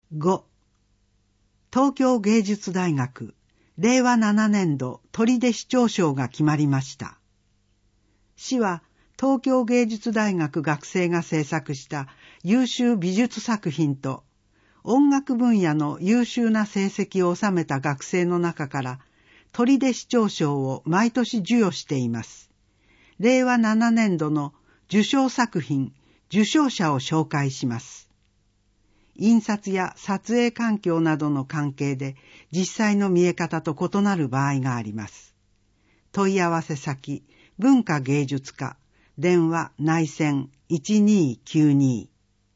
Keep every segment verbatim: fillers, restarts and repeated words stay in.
ご、東京芸術大学れいわななねんど取手市長賞が決まりました。市は東京芸術大学学生が制作した優秀美術作品と音楽分野の優秀な成績を収めた学生の中から取手市長賞を毎年授与しています。れいわななねんどの受賞作品、受賞者を紹介します。印刷や撮影環境などの関係で実際の見え方と異なる場合があります。問い合わせ先、文化芸術課、電話内線いちにーきゅうに。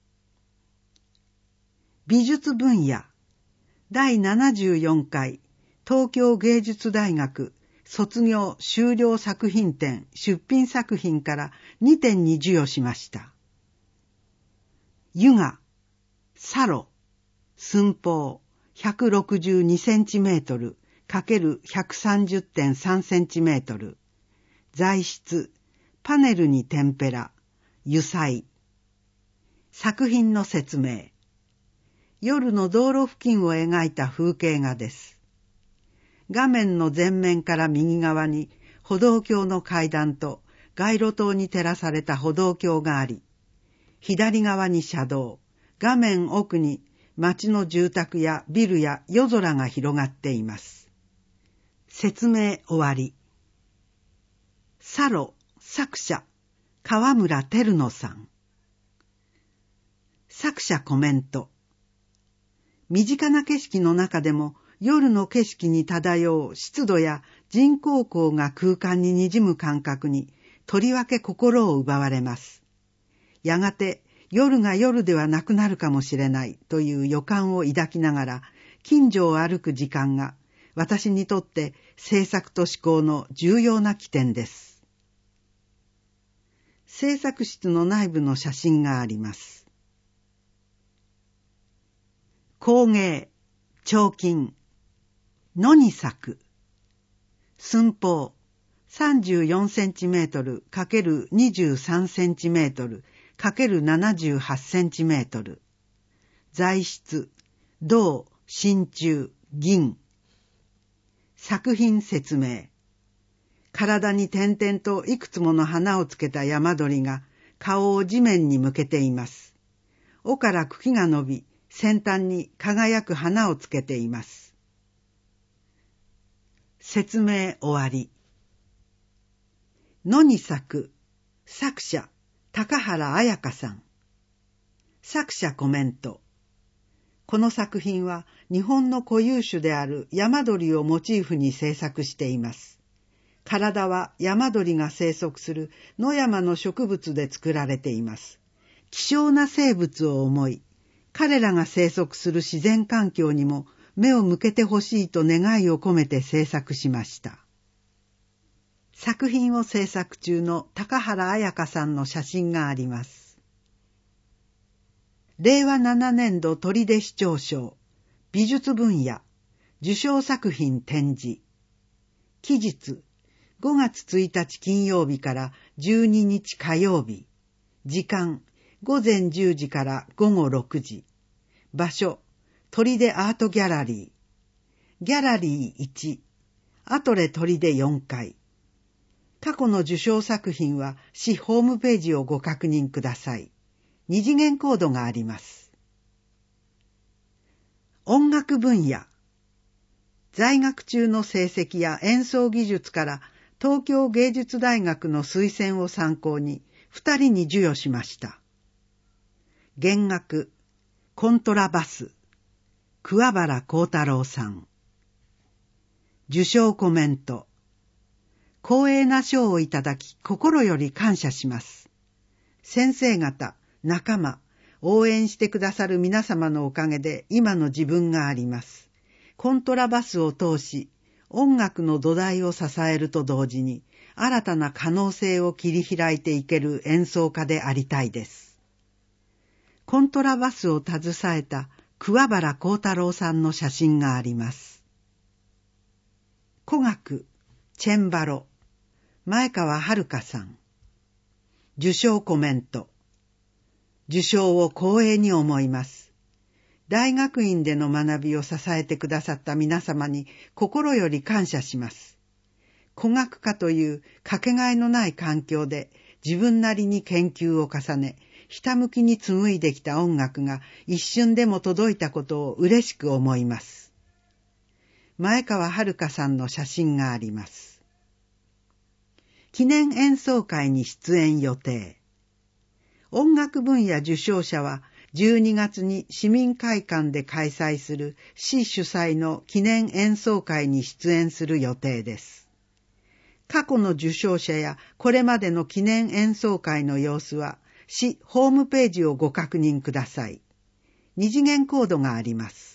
美術分野だいななじゅうよんかい東京芸術大学卒業修了作品展出品作品からにてんに授与しました。油画、サロ、寸法 ひゃくろくじゅうにセンチメートル×ひゃくさんじゅってんさんセンチメートル、材質、パネルにテンペラ、油彩。作品の説明。夜の道路付近を描いた風景画です。画面の前面から右側に歩道橋の階段と街路灯に照らされた歩道橋があり、左側に車道、画面奥に町の住宅やビルや夜空が広がっています。説明終わり。サロ、作者、川村照野さん。作者コメント。身近な景色の中でも夜の景色に漂う湿度や人工光が空間ににじむ感覚にとりわけ心を奪われます。やがて夜が夜ではなくなるかもしれないという予感を抱きながら近所を歩く時間が私にとって制作と思考の重要な起点です。制作室の内部の写真があります。工芸、彫金、野に咲く、寸法 さんじゅうよんセンチメートル×にじゅうさんセンチメートル×ななじゅうはちセンチメートル、材質、銅、真鍮、銀。作品説明。体に点々といくつもの花をつけた山鳥が顔を地面に向けています。尾から茎が伸び、先端に輝く花をつけています。説明終わり。野に咲く、作者、高原彩香さん。作者コメント。この作品は日本の固有種である山鳥をモチーフに制作しています。体は山鳥が生息する野山の植物で作られています。希少な生物を思い、彼らが生息する自然環境にも目を向けてほしいと願いを込めて制作しました。作品を制作中の高原彩香さんの写真があります。れいわななねんど取手市長賞、美術分野、受賞作品展示。期日、ごがつついたち金曜日からじゅうににち火曜日。時間、ごぜんじゅうじからごごろくじ。場所、取手アートギャラリー。ギャラリーいち、アトレ取手よんかい。過去の受賞作品は市ホームページをご確認ください。二次元コードがあります。音楽分野。在学中の成績や演奏技術から東京芸術大学の推薦を参考に二人に授与しました。弦楽、コントラバス、桑原幸太郎さん。受賞コメント。光栄な賞をいただき心より感謝します。先生方、仲間、応援してくださる皆様のおかげで今の自分があります。コントラバスを通し、音楽の土台を支えると同時に、新たな可能性を切り開いていける演奏家でありたいです。コントラバスを携えた桑原幸太郎さんの写真があります。古楽、チェンバロ、前川遥さん。受賞コメント。受賞を光栄に思います。 大学院での学びを支えてくださった皆様に心より感謝します。古学科というかけがえのない環境で自分なりに研究を重ね、ひたむきに紡いできた音楽が一瞬でも届いたことを嬉しく思います。前川遥さんの写真があります。記念演奏会に出演予定。音楽分野受賞者はじゅうにがつに市民会館で開催する市主催の記念演奏会に出演する予定です。過去の受賞者やこれまでの記念演奏会の様子は市ホームページをご確認ください。二次元コードがあります。